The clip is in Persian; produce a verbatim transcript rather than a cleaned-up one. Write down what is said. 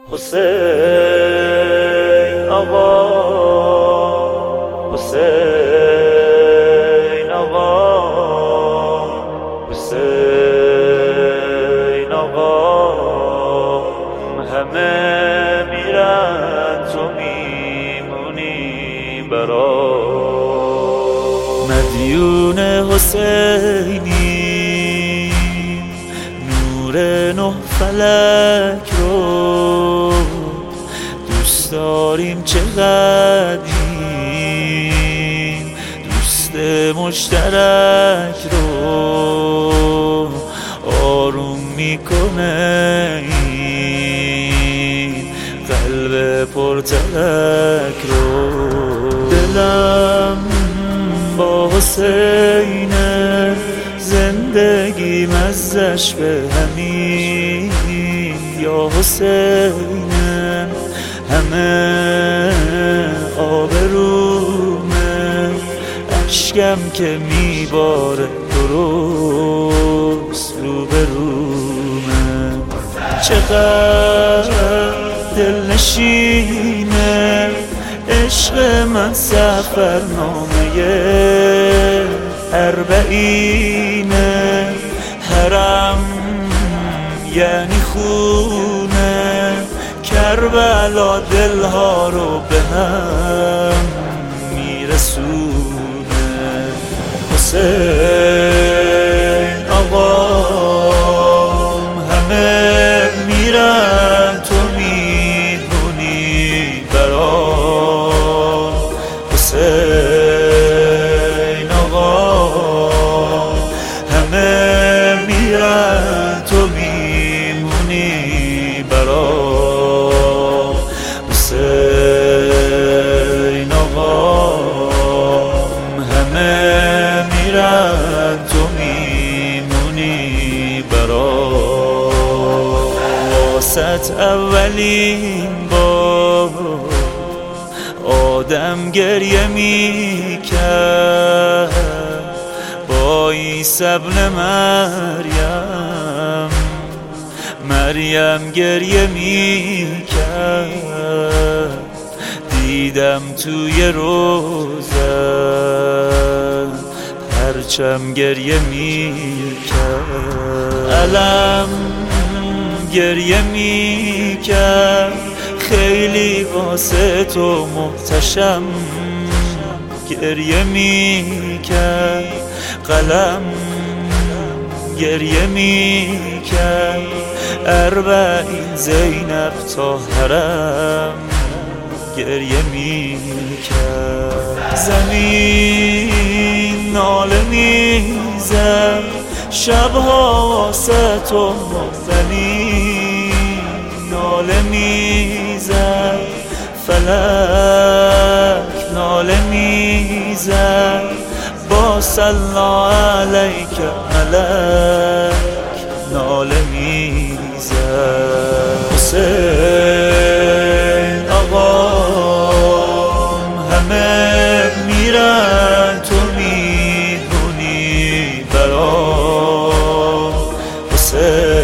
حسین آقا، حسین آقا، حسین آقا. همه میرن تو میمونی برا. مدیون حسینی نور نه فلک رو دوست داریم چقدریم، دوست مشترک رو آروم میکنه این قلب پرتلک رو. دلم با حسینه، زندگی مزش به همین یا حسینه. همه آبرومه، اشکم که میباره درست روبرومه. چقدر دلنشینه عشق من، سفرنامه اربعینه. حرم یعنی خونه، کربلا دلها رو به هم میرسونه. حسین آقا، همه میرن تو میمونی برا. حسین آقا، همه میرن تو میمونی برا. حسین آقا، همه میرن تو میمونی برا. واسط اولین بار آدم گریه میکرد با عیسی ابن مریم. مریم گریه میکرد، دیدم توی روزن پرچم گریه میکرد. علم گریه میکرد، خیلی واسه تو محتشم گریه میکرد. قلم گریه میکرد، اربعین زینب تا حرم گریه میکرد. زمین ناله میزد، شبها واسه تو مبتنی ناله میزد. فلک ناله میزد، با سلا علیک ملک ناله میزد. حسین آقا، همه میرن تو میمونی برا. حسین